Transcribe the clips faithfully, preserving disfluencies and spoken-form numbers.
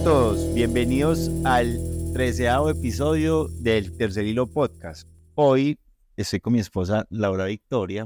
a todos, bienvenidos al treceavo episodio del Tercer Hilo Podcast. Hoy estoy con mi esposa Laura Victoria.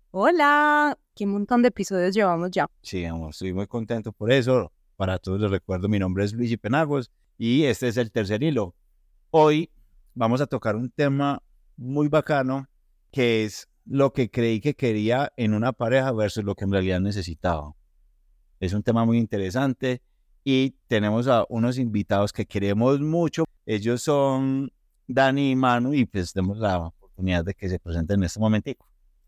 Hola, qué montón de episodios llevamos ya. Sí, amor, estoy muy contento por eso. Para todos les recuerdo, mi nombre es Luigi Penagos y este es el Tercer Hilo. Hoy vamos a tocar un tema muy bacano que es lo que creí que quería en una pareja versus lo que en realidad necesitaba. Es un tema muy interesante y tenemos a unos invitados que queremos mucho. Ellos son Dani y Manu y pues demos la oportunidad de que se presenten en este momentico.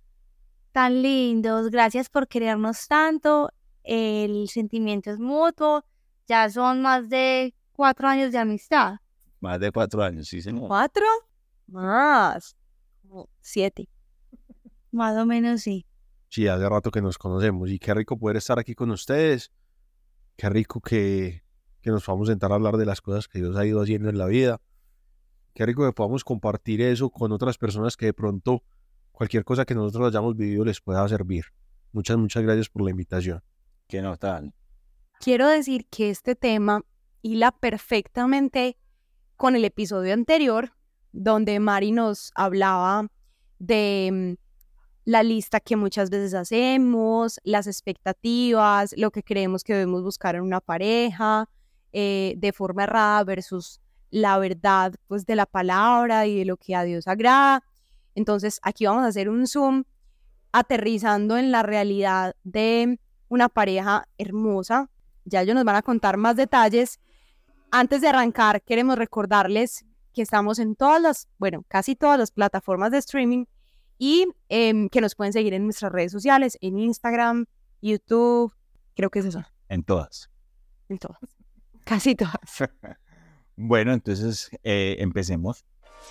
Tan lindos, gracias por querernos tanto, el sentimiento es mutuo, ya son más de cuatro años de amistad. Más de cuatro años, sí señor. ¿Cuatro? Más. Como siete. Más o menos sí. Sí, hace rato que nos conocemos y qué rico poder estar aquí con ustedes. Qué rico que, que nos podamos sentar a hablar de las cosas que Dios ha ido haciendo en la vida. Qué rico que podamos compartir eso con otras personas que de pronto cualquier cosa que nosotros hayamos vivido les pueda servir. Muchas, muchas gracias por la invitación. ¿Qué no tal? Quiero decir que este tema hila perfectamente con el episodio anterior, donde Mari nos hablaba de la lista que muchas veces hacemos, las expectativas, lo que creemos que debemos buscar en una pareja, eh, de forma errada versus la verdad pues, de la palabra y de lo que a Dios agrada. Entonces, aquí vamos a hacer un zoom aterrizando en la realidad de una pareja hermosa. Ya ellos nos van a contar más detalles. Antes de arrancar, queremos recordarles que estamos en todas las, bueno, casi todas las plataformas de streaming y eh, que nos pueden seguir en nuestras redes sociales, en Instagram, YouTube, creo que es eso. En todas. En todas. Casi todas. Bueno, entonces eh, empecemos.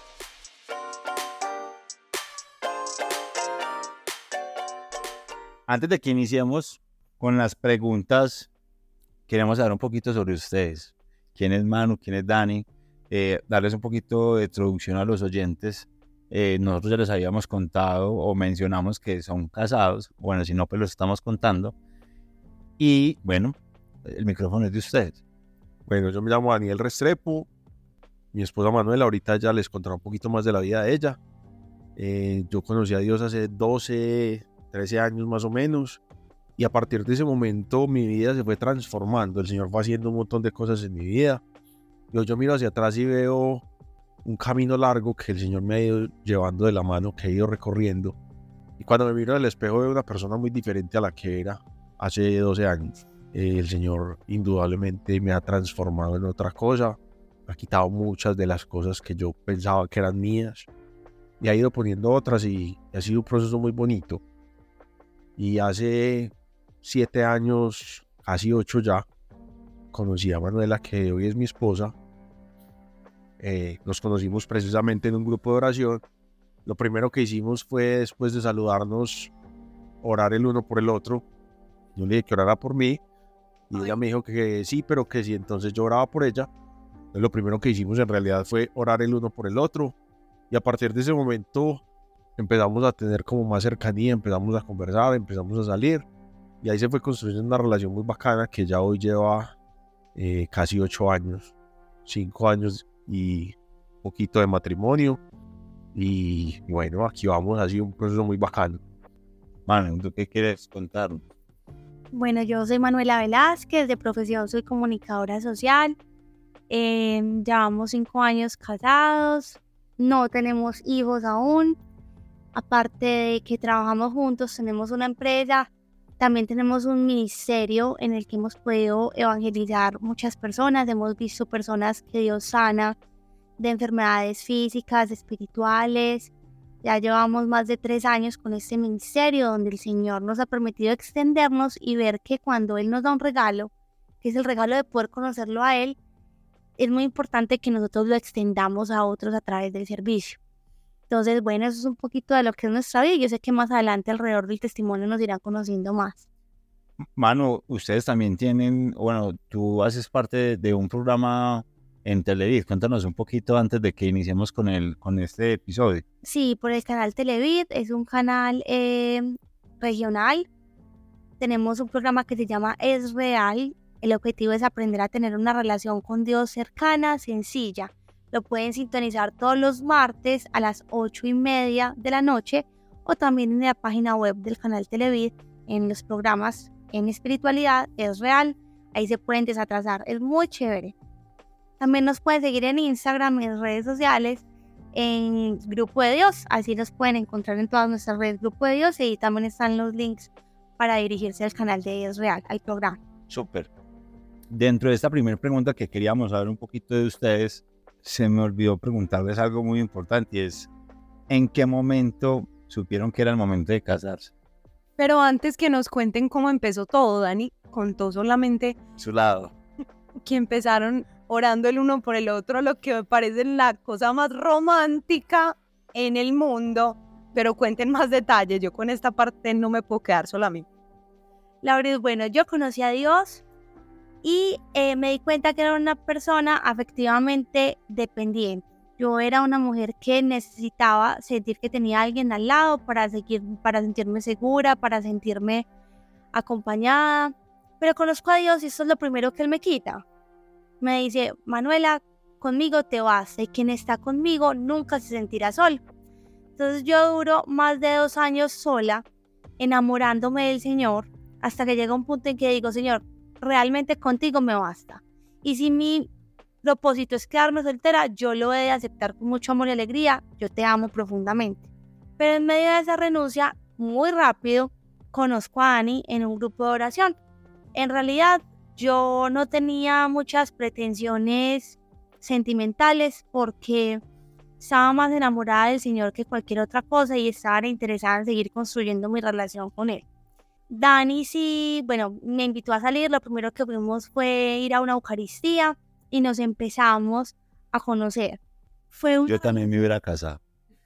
Antes de que iniciemos con las preguntas, queremos saber un poquito sobre ustedes. ¿Quién es Manu? ¿Quién es Dani? Eh, darles un poquito de introducción a los oyentes. Eh, nosotros ya les habíamos contado o mencionamos que son casados. Bueno, si no, pues lo estamos contando. Y bueno, el micrófono es de ustedes. Bueno, yo me llamo Daniel Restrepo. Mi esposa Manuela, ahorita ya les contará un poquito más de la vida de ella. Eh, yo conocí a Dios hace doce, trece años más o menos. Y a partir de ese momento mi vida se fue transformando. El Señor fue haciendo un montón de cosas en mi vida. Yo, yo miro hacia atrás y veo un camino largo que el Señor me ha ido llevando de la mano, que he ido recorriendo. Y cuando me miro en el espejo veo una persona muy diferente a la que era hace doce años. Eh, el Señor indudablemente me ha transformado en otra cosa. Ha quitado muchas de las cosas que yo pensaba que eran mías. Y ha ido poniendo otras y, y ha sido un proceso muy bonito. Y hace siete años, casi ocho ya, conocí a Manuela, que hoy es mi esposa. Eh, nos conocimos precisamente en un grupo de oración. Lo primero que hicimos fue, después de saludarnos, orar el uno por el otro. Yo le dije que orara por mí y ella me dijo que sí, pero que sí, entonces yo oraba por ella. Entonces, lo primero que hicimos en realidad fue orar el uno por el otro, y a partir de ese momento empezamos a tener como más cercanía, empezamos a conversar, empezamos a salir, y ahí se fue construyendo una relación muy bacana que ya hoy lleva eh, casi ocho años, cinco años y un poquito de matrimonio. Y bueno, aquí vamos, ha sido un proceso muy bacano. Manu, ¿tú qué quieres contar? Bueno, yo soy Manuela Velázquez, de profesión soy comunicadora social. Eh, llevamos cinco años casados, no tenemos hijos aún. Aparte de que trabajamos juntos, tenemos una empresa, también tenemos un ministerio en el que hemos podido evangelizar muchas personas. Hemos visto personas que Dios sana de enfermedades físicas, espirituales. Ya llevamos más de tres años con este ministerio donde el Señor nos ha permitido extendernos y ver que cuando Él nos da un regalo, que es el regalo de poder conocerlo a Él, es muy importante que nosotros lo extendamos a otros a través del servicio. Entonces, bueno, eso es un poquito de lo que es nuestra vida. Yo sé que más adelante alrededor del testimonio nos irán conociendo más. Manu, ustedes también tienen, bueno, tú haces parte de, de un programa en Televid. Cuéntanos un poquito antes de que iniciemos con, el, con este episodio. Sí, por el canal Televid, es un canal eh, regional. Tenemos un programa que se llama Es Real, El objetivo es aprender a tener una relación con Dios cercana, sencilla. Lo pueden sintonizar todos los martes a las ocho y media de la noche o también en la página web del canal Televid en los programas en espiritualidad. Es real, ahí se pueden desatrasar, es muy chévere. También nos pueden seguir en Instagram, en redes sociales, en Grupo de Dios, así nos pueden encontrar en todas nuestras redes Grupo de Dios, y ahí también están los links para dirigirse al canal de Es Real, al programa. Súper. Dentro de esta primera pregunta que queríamos saber un poquito de ustedes, se me olvidó preguntarles algo muy importante, y es ¿en qué momento supieron que era el momento de casarse? Pero antes que nos cuenten cómo empezó todo, Dani contó solamente Su lado. que empezaron orando el uno por el otro, lo que me parece la cosa más romántica en el mundo. Pero cuenten más detalles, yo con esta parte no me puedo quedar sola a mí. Lauris, bueno, yo conocí a Dios y eh, me di cuenta que era una persona afectivamente dependiente. Yo era una mujer que necesitaba sentir que tenía a alguien al lado para, seguir, para sentirme segura, para sentirme acompañada. Pero conozco a Dios y esto es lo primero que Él me quita. Me dice, Manuela, conmigo te vas, y quien está conmigo nunca se sentirá solo. Entonces yo duro más de dos años sola, enamorándome del Señor, hasta que llega un punto en que digo, Señor, realmente contigo me basta. Y si mi propósito es quedarme soltera, yo lo he de aceptar con mucho amor y alegría, yo te amo profundamente. Pero en medio de esa renuncia, muy rápido, conozco a Dani en un grupo de oración. En realidad, yo no tenía muchas pretensiones sentimentales porque estaba más enamorada del Señor que cualquier otra cosa y estaba interesada en seguir construyendo mi relación con Él. Dani sí, bueno, me invitó a salir. Lo primero que fuimos fue ir a una Eucaristía y nos empezamos a conocer. Fue un... Yo también me hubiera casado.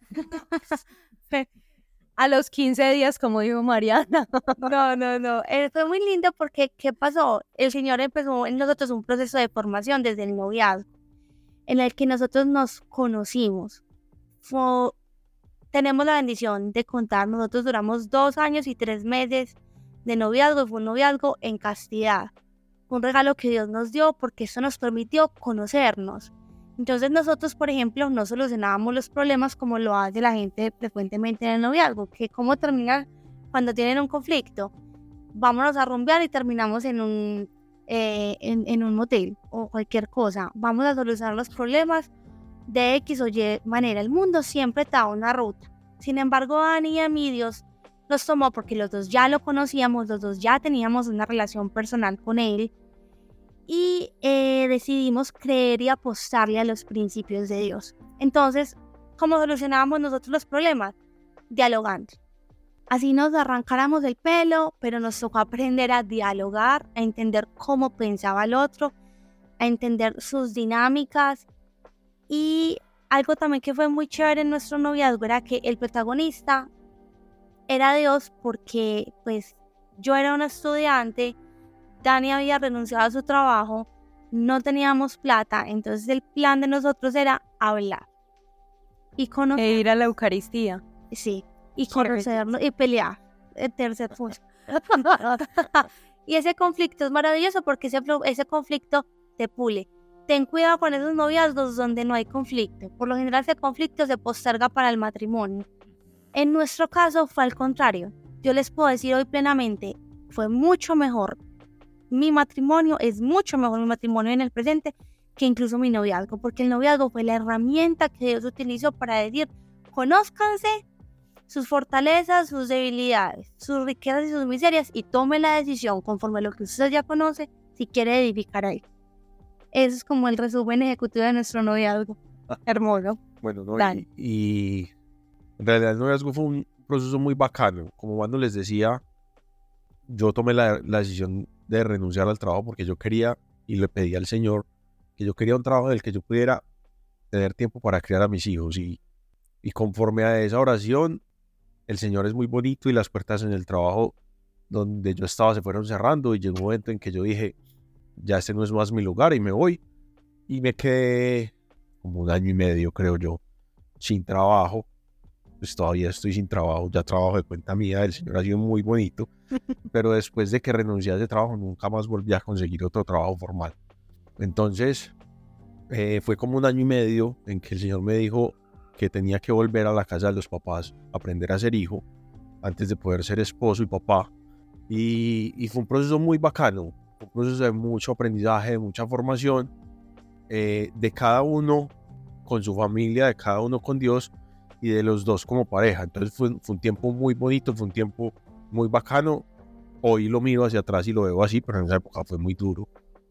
A los quince días, como dijo Mariana. No, no, no. Eh, fue muy lindo porque, ¿qué pasó? El Señor empezó en nosotros un proceso de formación desde el noviazgo, en el que nosotros nos conocimos. Fue, tenemos la bendición de contar, nosotros duramos dos años y tres meses de noviazgo, fue un noviazgo en castidad. Fue un regalo que Dios nos dio porque eso nos permitió conocernos. Entonces nosotros, por ejemplo, no solucionábamos los problemas como lo hace la gente frecuentemente en el noviazgo, que cómo terminar cuando tienen un conflicto. Vámonos a rumbear y terminamos en un, eh, en, en un motel o cualquier cosa. Vamos a solucionar los problemas de X o Y manera. El mundo siempre te da una ruta. Sin embargo, Dani y a mí Dios nos tomó porque los dos ya lo conocíamos, los dos ya teníamos una relación personal con Él. Y eh, decidimos creer y apostarle a los principios de Dios. Entonces, ¿cómo solucionábamos nosotros los problemas? Dialogando. Así nos arrancáramos el pelo, pero nos tocó aprender a dialogar, a entender cómo pensaba el otro, a entender sus dinámicas. Y algo también que fue muy chévere en nuestro noviazgo era que el protagonista era Dios, porque pues yo era una estudiante, Dani había renunciado a su trabajo, no teníamos plata, entonces el plan de nosotros era hablar y conocer. E ir a la Eucaristía. Sí, y conocernos y pelear. El tercer punto. Y ese conflicto es maravilloso porque ese, ese conflicto te pule. Ten cuidado con esos noviazgos donde no hay conflicto. Por lo general ese conflicto se posterga para el matrimonio. En nuestro caso fue al contrario. Yo les puedo decir hoy plenamente, fue mucho mejor. Mi matrimonio es mucho mejor mi matrimonio en el presente que incluso mi noviazgo, porque el noviazgo fue la herramienta que Dios utilizó para decir, conózcanse sus fortalezas, sus debilidades, sus riquezas y sus miserias y tome la decisión conforme a lo que usted ya conoce si quiere edificar ahí. Eso es como el resumen ejecutivo de nuestro noviazgo. Hermoso. Bueno, no, y, y en realidad el noviazgo fue un proceso muy bacano. Como cuando les decía, yo tomé la, la decisión de renunciar al trabajo porque yo quería, y le pedí al Señor, que yo quería un trabajo en el que yo pudiera tener tiempo para criar a mis hijos. Y, y conforme a esa oración, el Señor es muy bonito y las puertas en el trabajo donde yo estaba se fueron cerrando y llegó un momento en que yo dije, ya este no es más mi lugar y me voy. Y me quedé como un año y medio, creo yo, sin trabajo. pues todavía estoy sin trabajo, ya trabajo de cuenta mía, el Señor ha sido muy bonito, pero después de que renuncié a ese trabajo nunca más volví a conseguir otro trabajo formal. Entonces eh, fue como un año y medio en que el Señor me dijo que tenía que volver a la casa de los papás, aprender a ser hijo, antes de poder ser esposo y papá. Y, y fue un proceso muy bacano, un proceso de mucho aprendizaje, de mucha formación, eh, de cada uno con su familia, de cada uno con Dios y de los dos como pareja. Entonces fue, fue un tiempo muy bonito, fue un tiempo muy bacano. Hoy lo miro hacia atrás y lo veo así, pero en esa época fue muy duro,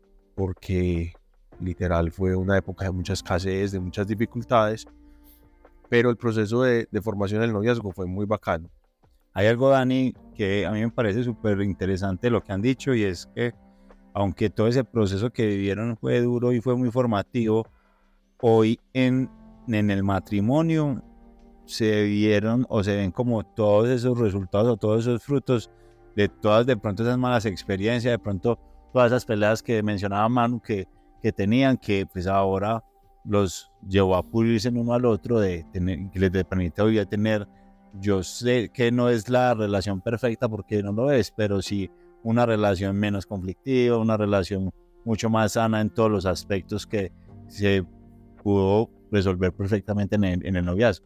porque literal fue una época de mucha escasez, de muchas dificultades, pero el proceso de, de formación del noviazgo fue muy bacano. Hay algo, Dani, que a mí me parece súper interesante lo que han dicho, y es que aunque todo ese proceso que vivieron fue duro y fue muy formativo, hoy en, en el matrimonio se vieron o se ven como todos esos resultados o todos esos frutos de todas de pronto esas malas experiencias, de pronto todas esas peleas que mencionaba Manu que, que tenían, que pues ahora los llevó a pulirse en uno al otro, de tener, que les permite hoy tener, yo sé que no es la relación perfecta porque no lo es, pero sí una relación menos conflictiva, una relación mucho más sana en todos los aspectos que se pudo resolver perfectamente en el, en el noviazgo.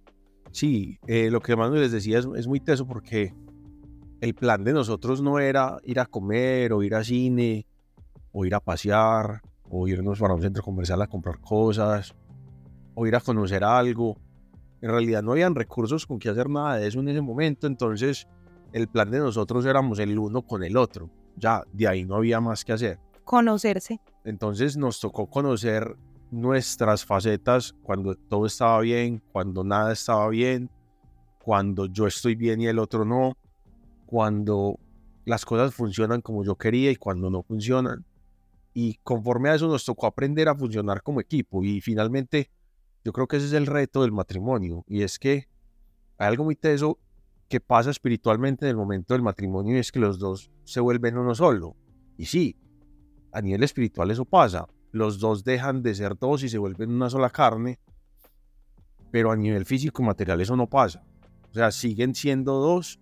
Sí, eh, lo que Manu les decía es, es muy teso, porque el plan de nosotros no era ir a comer o ir a cine o ir a pasear o irnos para un centro comercial a comprar cosas o ir a conocer algo. En realidad no habían recursos con que hacer nada de eso en ese momento, entonces el plan de nosotros éramos el uno con el otro. Ya, de ahí no había más que hacer. Conocerse. Entonces nos tocó conocer nuestras facetas cuando todo estaba bien, cuando nada estaba bien, cuando yo estoy bien y el otro no, cuando las cosas funcionan como yo quería y cuando no funcionan. Y conforme a eso nos tocó aprender a funcionar como equipo. Y finalmente yo creo que ese es el reto del matrimonio, y es que hay algo muy teso que pasa espiritualmente en el momento del matrimonio, y es que los dos se vuelven uno solo. Y sí, a nivel espiritual eso pasa, los dos dejan de ser dos y se vuelven una sola carne, pero a nivel físico y material eso no pasa. O sea, siguen siendo dos,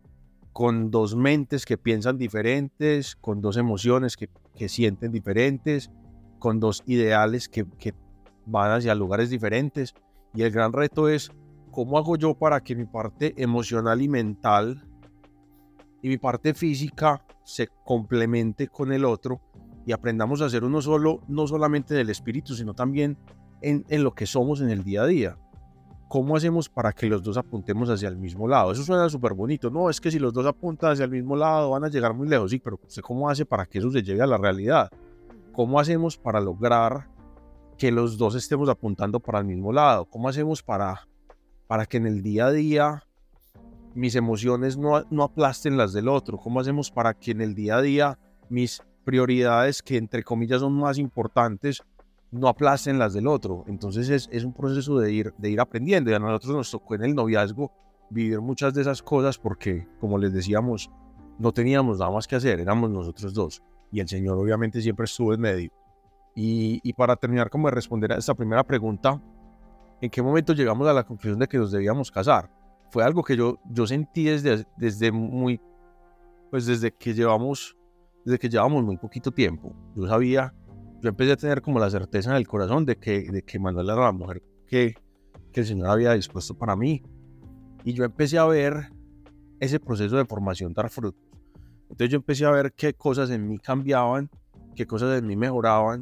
con dos mentes que piensan diferentes, con dos emociones que, que sienten diferentes, con dos ideales que, que van hacia lugares diferentes. Y el gran reto es, ¿cómo hago yo para que mi parte emocional y mental y mi parte física se complemente con el otro y aprendamos a ser uno solo, no solamente del espíritu, sino también en, en lo que somos en el día a día? ¿Cómo hacemos para que los dos apuntemos hacia el mismo lado? Eso suena súper bonito. No, es que si los dos apuntan hacia el mismo lado van a llegar muy lejos. Sí, pero ¿usted cómo hace para que eso se lleve a la realidad? ¿Cómo hacemos para lograr que los dos estemos apuntando para el mismo lado? ¿Cómo hacemos para, para que en el día a día mis emociones no, no aplasten las del otro? ¿Cómo hacemos para que en el día a día mis prioridades, que entre comillas son más importantes, no aplasten las del otro? Entonces es, es un proceso de ir, de ir aprendiendo, y a nosotros nos tocó en el noviazgo vivir muchas de esas cosas porque, como les decíamos, no teníamos nada más que hacer, éramos nosotros dos, y el Señor obviamente siempre estuvo en medio. Y, y para terminar como de responder a esta primera pregunta, ¿en qué momento llegamos a la conclusión de que nos debíamos casar? Fue algo que yo, yo sentí desde, desde muy, pues desde que llevamos, desde que llevamos muy poquito tiempo. Yo sabía, yo empecé a tener como la certeza en el corazón de que, de que Manuela era la mujer que, que el Señor había dispuesto para mí. Y yo empecé a ver ese proceso de formación dar frutos. Entonces yo empecé a ver qué cosas en mí cambiaban, qué cosas en mí mejoraban,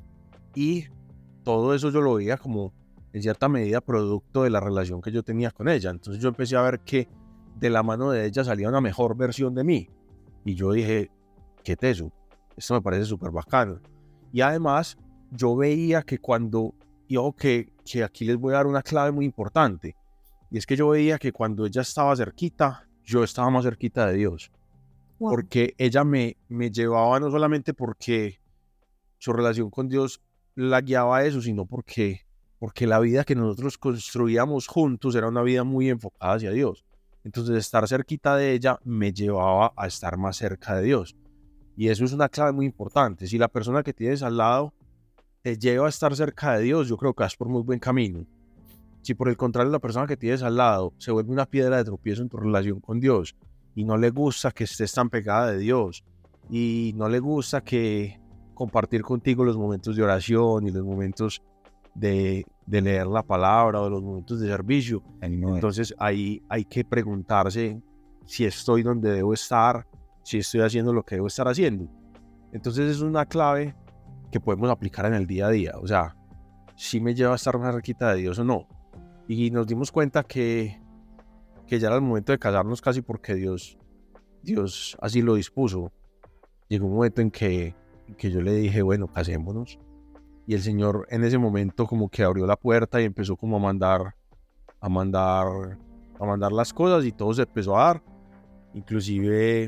y todo eso yo lo veía como en cierta medida producto de la relación que yo tenía con ella. Entonces yo empecé a ver que de la mano de ella salía una mejor versión de mí, y yo dije, qué teso, esto me parece súper bacano. Y además yo veía que cuando, y ojo que, que aquí les voy a dar una clave muy importante, y es que yo veía que cuando ella estaba cerquita, yo estaba más cerquita de Dios. Wow. Porque ella me, me llevaba no solamente porque su relación con Dios la guiaba a eso, sino porque, porque la vida que nosotros construíamos juntos era una vida muy enfocada hacia Dios. Entonces estar cerquita de ella me llevaba a estar más cerca de Dios. Y eso es una clave muy importante. Si la persona que tienes al lado te lleva a estar cerca de Dios, yo creo que vas por muy buen camino. Si por el contrario la persona que tienes al lado se vuelve una piedra de tropiezo en tu relación con Dios y no le gusta que estés tan pegada de Dios y no le gusta que compartir contigo los momentos de oración y los momentos de, de leer la palabra o los momentos de servicio, entonces ahí hay que preguntarse si estoy donde debo estar, si estoy haciendo lo que debo estar haciendo. Entonces es una clave que podemos aplicar en el día a día, o sea, si me lleva a estar más cerquita de Dios o no. Y nos dimos cuenta que, que ya era el momento de casarnos casi porque Dios, Dios así lo dispuso. Llegó un momento en que, en que yo le dije, bueno, casémonos. Y el Señor en ese momento como que abrió la puerta y empezó como a mandar, a mandar, a mandar las cosas y todo se empezó a dar. Inclusive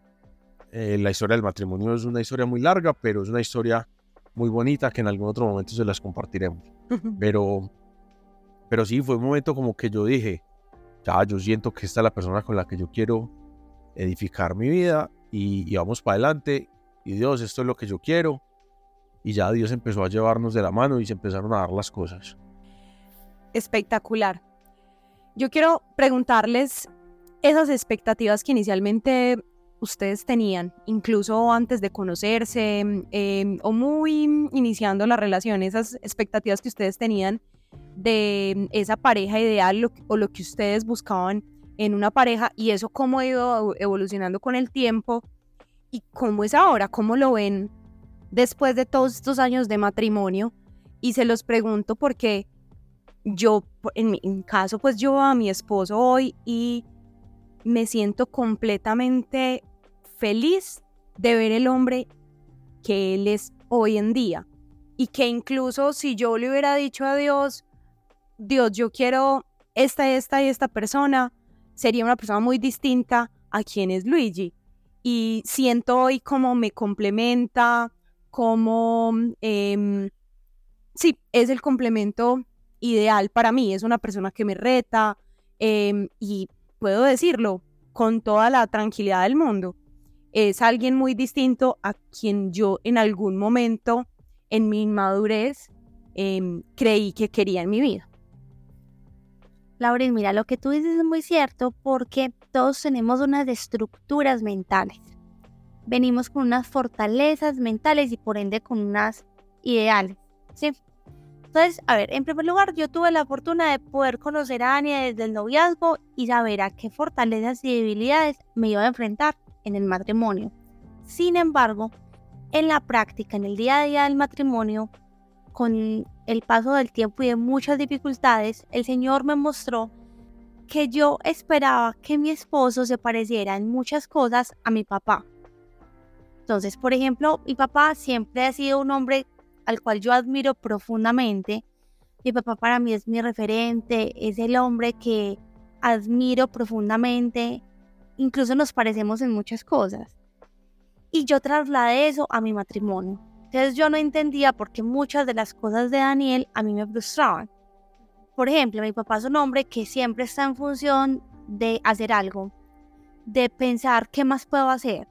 eh, la historia del matrimonio es una historia muy larga, pero es una historia muy bonita que en algún otro momento se las compartiremos. Pero... Pero sí, fue un momento como que yo dije, ya, yo siento que esta es la persona con la que yo quiero edificar mi vida y, y vamos para adelante. Y Dios, esto es lo que yo quiero. Y ya Dios empezó a llevarnos de la mano y se empezaron a dar las cosas. Espectacular. Yo quiero preguntarles esas expectativas que inicialmente ustedes tenían, incluso antes de conocerse eh, o muy iniciando la relación, esas expectativas que ustedes tenían de esa pareja ideal lo, o lo que ustedes buscaban en una pareja y eso cómo ha ido evolucionando con el tiempo y cómo es ahora, cómo lo ven después de todos estos años de matrimonio. Y se los pregunto porque yo, en mi en caso, pues yo a mi esposo hoy y me siento completamente feliz de ver el hombre que él es hoy en día y que incluso si yo le hubiera dicho a Dios, Dios, yo quiero esta, esta y esta persona, sería una persona muy distinta a quien es Luigi. Y siento hoy cómo me complementa, cómo, eh, sí, es el complemento ideal para mí. Es una persona que me reta eh, y puedo decirlo con toda la tranquilidad del mundo. Es alguien muy distinto a quien yo en algún momento, en mi inmadurez, eh, creí que quería en mi vida. Lauren, mira, lo que tú dices es muy cierto porque todos tenemos unas estructuras mentales. Venimos con unas fortalezas mentales y por ende con unas ideales, ¿sí? Entonces, a ver, en primer lugar, yo tuve la fortuna de poder conocer a Ania desde el noviazgo y saber a qué fortalezas y debilidades me iba a enfrentar en el matrimonio. Sin embargo, en la práctica, en el día a día del matrimonio, con el paso del tiempo y de muchas dificultades, el Señor me mostró que yo esperaba que mi esposo se pareciera en muchas cosas a mi papá. Entonces, por ejemplo, mi papá siempre ha sido un hombre al cual yo admiro profundamente. Mi papá para mí es mi referente, es el hombre que admiro profundamente. Incluso nos parecemos en muchas cosas. Y yo trasladé eso a mi matrimonio. Entonces yo no entendía por qué muchas de las cosas de Daniel a mí me frustraban. Por ejemplo, mi papá es un hombre que siempre está en función de hacer algo, de pensar qué más puedo hacer,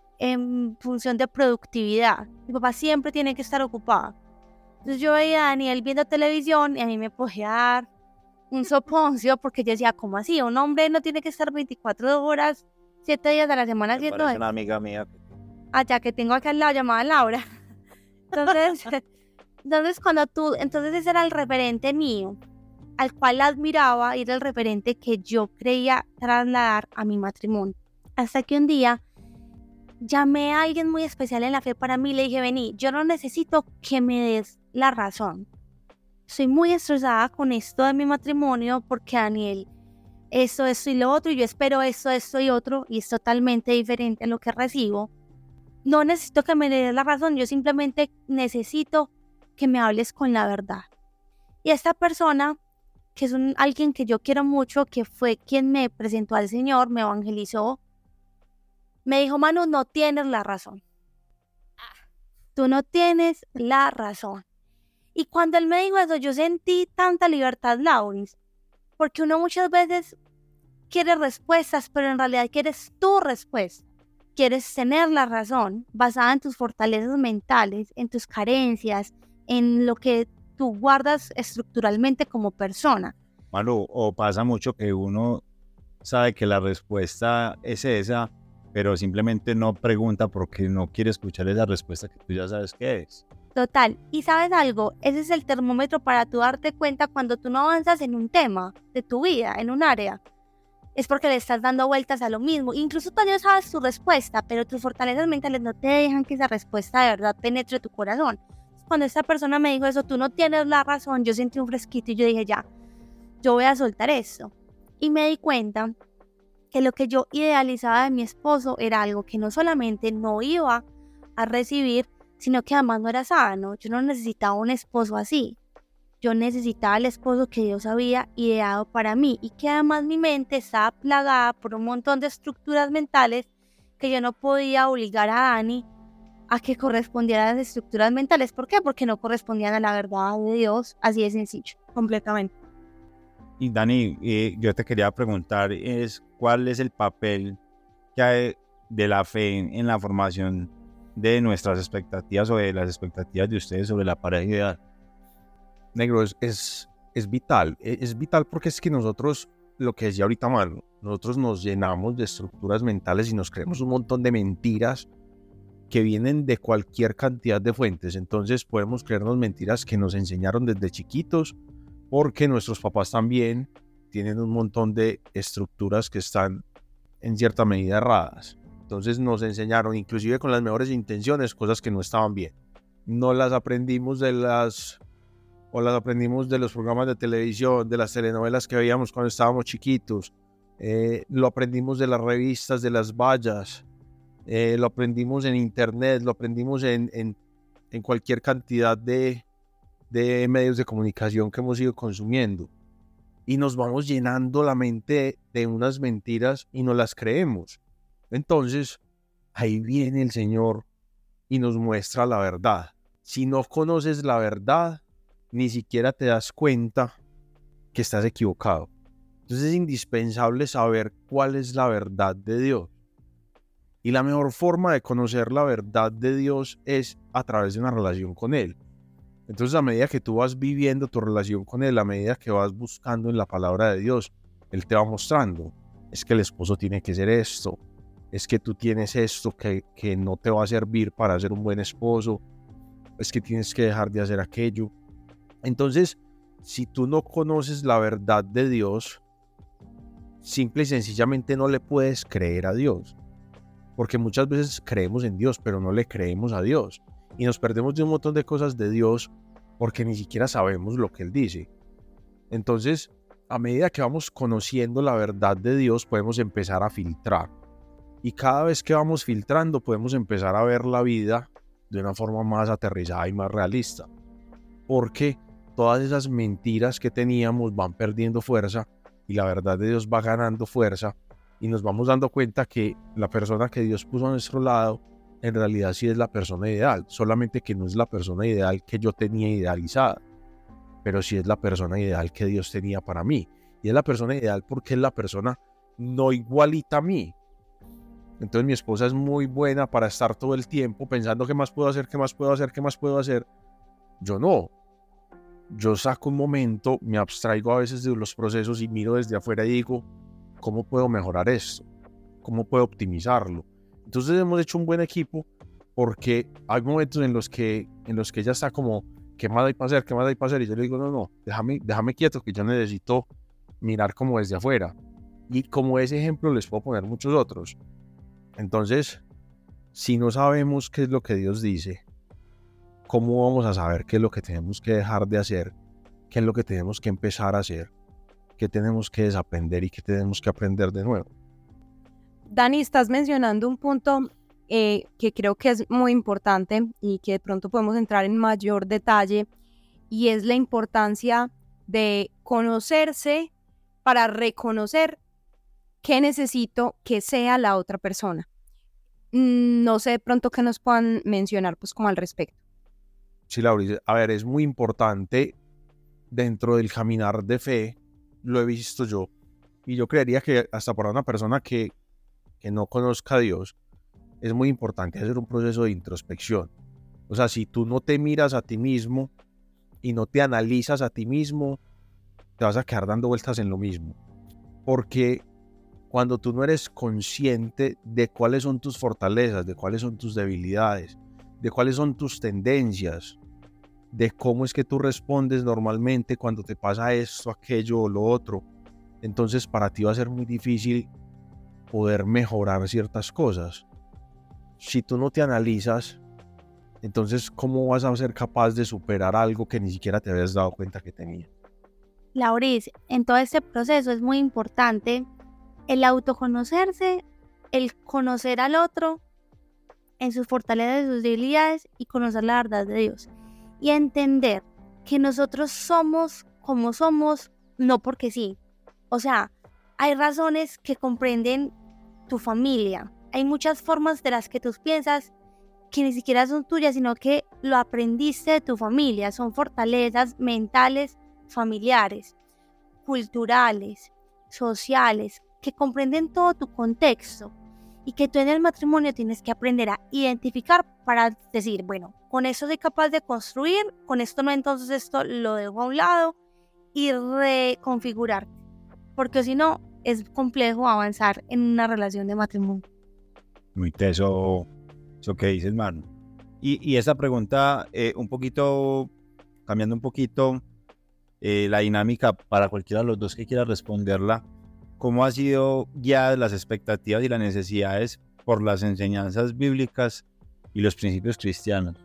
en función de productividad. Mi papá siempre tiene que estar ocupado. Entonces yo veía a Daniel viendo televisión y a mí me podía dar un soponcio porque yo decía, ¿cómo así? Un hombre no tiene que estar veinticuatro horas, siete días a la semana haciendo eso. Una amiga mía. Allá que tengo aquí al lado llamada Laura. Entonces, entonces cuando tú, entonces ese era el referente mío, al cual admiraba y era el referente que yo creía trasladar a mi matrimonio. Hasta que un día llamé a alguien muy especial en la fe para mí y le dije, vení, yo no necesito que me des la razón. Estoy muy estresada con esto de mi matrimonio porque Daniel, esto, esto y lo otro, y yo espero esto, esto y otro, y es totalmente diferente a lo que recibo. No necesito que me des la razón, yo simplemente necesito que me hables con la verdad. Y esta persona, que es un, alguien que yo quiero mucho, que fue quien me presentó al Señor, me evangelizó, me dijo, Manu, no tienes la razón. Tú no tienes la razón. Y cuando él me dijo eso, yo sentí tanta libertad, Lauris, porque uno muchas veces quiere respuestas, pero en realidad quieres tu respuesta. Quieres tener la razón basada en tus fortalezas mentales, en tus carencias, en lo que tú guardas estructuralmente como persona. Malu, o pasa mucho que uno sabe que la respuesta es esa, pero simplemente no pregunta porque no quiere escuchar esa respuesta que tú ya sabes qué es. Total. Y ¿sabes algo? Ese es el termómetro para tú darte cuenta cuando tú no avanzas en un tema de tu vida, en un área. Es porque le estás dando vueltas a lo mismo. Incluso tú ya sabes tu respuesta, pero tus fortalezas mentales no te dejan que esa respuesta de verdad penetre tu corazón. Cuando esta persona me dijo eso, tú no tienes la razón, yo sentí un fresquito y yo dije, ya, yo voy a soltar esto. Y me di cuenta que lo que yo idealizaba de mi esposo era algo que no solamente no iba a recibir, sino que además no era sano. Yo no necesitaba un esposo así. Yo necesitaba el esposo que Dios había ideado para mí y que además mi mente estaba plagada por un montón de estructuras mentales que yo no podía obligar a Dani a que correspondiera a las estructuras mentales. ¿Por qué? Porque no correspondían a la verdad de Dios, así de sencillo. Completamente. Y Dani, eh, yo te quería preguntar, es, ¿cuál es el papel que hay de la fe en, en la formación de nuestras expectativas o de las expectativas de ustedes sobre la pareja ideal? Negro, es, es, es vital, es, es vital porque es que nosotros, lo que decía ahorita Manu, nosotros nos llenamos de estructuras mentales y nos creemos un montón de mentiras que vienen de cualquier cantidad de fuentes. Entonces podemos creernos mentiras que nos enseñaron desde chiquitos, porque nuestros papás también tienen un montón de estructuras que están en cierta medida erradas. Entonces nos enseñaron, inclusive con las mejores intenciones, cosas que no estaban bien. No las aprendimos de las, o las aprendimos de los programas de televisión, de las telenovelas que veíamos cuando estábamos chiquitos. Eh, lo aprendimos de las revistas, de las vallas. Eh, lo aprendimos en internet, lo aprendimos en, en, en cualquier cantidad de, de medios de comunicación que hemos ido consumiendo. Y nos vamos llenando la mente de unas mentiras y no las creemos. Entonces, ahí viene el Señor y nos muestra la verdad. Si no conoces la verdad, ni siquiera te das cuenta que estás equivocado. Entonces es indispensable saber cuál es la verdad de Dios. Y la mejor forma de conocer la verdad de Dios es a través de una relación con Él. Entonces, a medida que tú vas viviendo tu relación con Él, a medida que vas buscando en la palabra de Dios, Él te va mostrando. Es que el esposo tiene que ser esto. Es que tú tienes esto que, que no te va a servir para ser un buen esposo. Es que tienes que dejar de hacer aquello. Entonces, si tú no conoces la verdad de Dios, simple y sencillamente no le puedes creer a Dios. Porque muchas veces creemos en Dios, pero no le creemos a Dios. Y nos perdemos de un montón de cosas de Dios porque ni siquiera sabemos lo que Él dice. Entonces, a medida que vamos conociendo la verdad de Dios, podemos empezar a filtrar. Y cada vez que vamos filtrando, podemos empezar a ver la vida de una forma más aterrizada y más realista. Porque todas esas mentiras que teníamos van perdiendo fuerza y la verdad de Dios va ganando fuerza. Y nos vamos dando cuenta que la persona que Dios puso a nuestro lado en realidad sí es la persona ideal, solamente que no es la persona ideal que yo tenía idealizada, pero sí es la persona ideal que Dios tenía para mí. Y es la persona ideal porque es la persona no igualita a mí. Entonces mi esposa es muy buena para estar todo el tiempo pensando qué más puedo hacer, qué más puedo hacer, qué más puedo hacer. Yo no. Yo saco un momento, me abstraigo a veces de los procesos y miro desde afuera y digo, ¿cómo puedo mejorar esto? ¿Cómo puedo optimizarlo? Entonces hemos hecho un buen equipo porque hay momentos en los que, en los que ella está como, ¿qué más hay para hacer? ¿Qué más hay para hacer? Y yo le digo, no, no, déjame, déjame quieto que yo necesito mirar como desde afuera. Y como ese ejemplo les puedo poner muchos otros. Entonces, si no sabemos qué es lo que Dios dice, ¿cómo vamos a saber qué es lo que tenemos que dejar de hacer? ¿Qué es lo que tenemos que empezar a hacer? ¿Qué tenemos que desaprender y qué tenemos que aprender de nuevo? Dani, estás mencionando un punto eh, que creo que es muy importante y que de pronto podemos entrar en mayor detalle, y es la importancia de conocerse para reconocer qué necesito que sea la otra persona. No sé de pronto qué nos puedan mencionar pues como al respecto. Sí, Laura, a ver, es muy importante dentro del caminar de fe, lo he visto yo, y yo creería que hasta para una persona que, que no conozca a Dios, es muy importante hacer un proceso de introspección. O sea, si tú no te miras a ti mismo y no te analizas a ti mismo, te vas a quedar dando vueltas en lo mismo. Porque cuando tú no eres consciente de cuáles son tus fortalezas, de cuáles son tus debilidades, de cuáles son tus tendencias, de cómo es que tú respondes normalmente cuando te pasa esto, aquello o lo otro, entonces para ti va a ser muy difícil poder mejorar ciertas cosas. Si tú no te analizas, entonces ¿cómo vas a ser capaz de superar algo que ni siquiera te habías dado cuenta que tenías? Lauris, en todo este proceso es muy importante el autoconocerse, el conocer al otro en sus fortalezas y sus debilidades y conocer la verdad de Dios. Y entender que nosotros somos como somos, no porque sí. O sea, hay razones que comprenden tu familia. Hay muchas formas de las que tú piensas que ni siquiera son tuyas, sino que lo aprendiste de tu familia. Son fortalezas mentales, familiares, culturales, sociales, que comprenden todo tu contexto y que tú en el matrimonio tienes que aprender a identificar para decir, bueno, con esto soy capaz de construir, con esto no, entonces esto lo dejo a un lado y reconfigurar, porque si no es complejo avanzar en una relación de matrimonio. Muy teso eso que dices, Manu. Y, y esta pregunta, eh, un poquito, cambiando un poquito eh, la dinámica para cualquiera de los dos que quiera responderla, ¿cómo ha sido guiadas las expectativas y las necesidades por las enseñanzas bíblicas y los principios cristianos?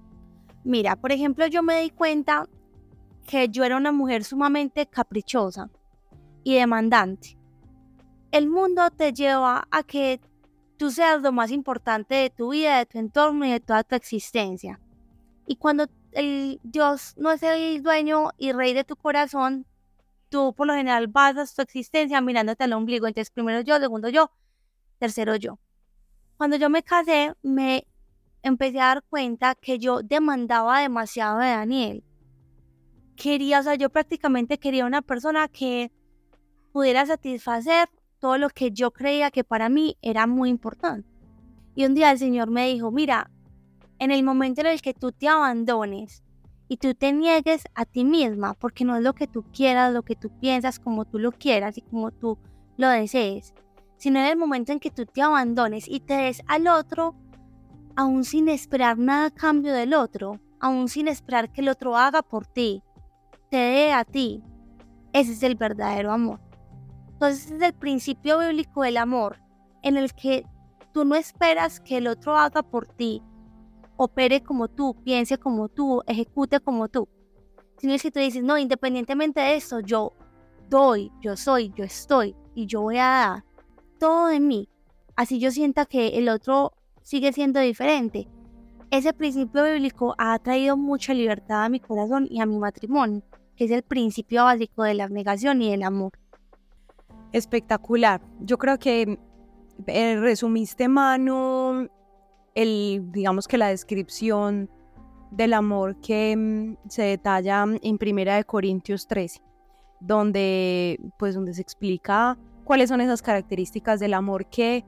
Mira, por ejemplo, yo me di cuenta que yo era una mujer sumamente caprichosa y demandante. El mundo te lleva a que tú seas lo más importante de tu vida, de tu entorno y de toda tu existencia. Y cuando el Dios no es el dueño y rey de tu corazón, tú por lo general basas tu existencia mirándote al ombligo. Entonces primero yo, segundo yo, tercero yo. Cuando yo me casé, me empecé a dar cuenta que yo demandaba demasiado de Daniel. Quería, o sea, yo prácticamente quería una persona que pudiera satisfacer todo lo que yo creía que para mí era muy importante. Y un día el Señor me dijo, mira, en el momento en el que tú te abandones y tú te niegues a ti misma, porque no es lo que tú quieras, lo que tú piensas, como tú lo quieras y como tú lo desees, sino en el momento en que tú te abandones y te des al otro, aún sin esperar nada a cambio del otro, aún sin esperar que el otro haga por ti, te dé a ti, ese es el verdadero amor. Entonces ese es el principio bíblico del amor, en el que tú no esperas que el otro haga por ti, opere como tú, piense como tú, ejecute como tú, sino es que tú dices, no, independientemente de eso, yo doy, yo soy, yo estoy y yo voy a dar todo de mí, así yo sienta que el otro sigue siendo diferente. Ese principio bíblico ha traído mucha libertad a mi corazón y a mi matrimonio, que es el principio básico de la abnegación y del amor. Espectacular. Yo creo que eh, resumiste, Manu, el, digamos que la descripción del amor que mm, se detalla en Primera de Corintios trece, donde, pues, donde se explica cuáles son esas características del amor que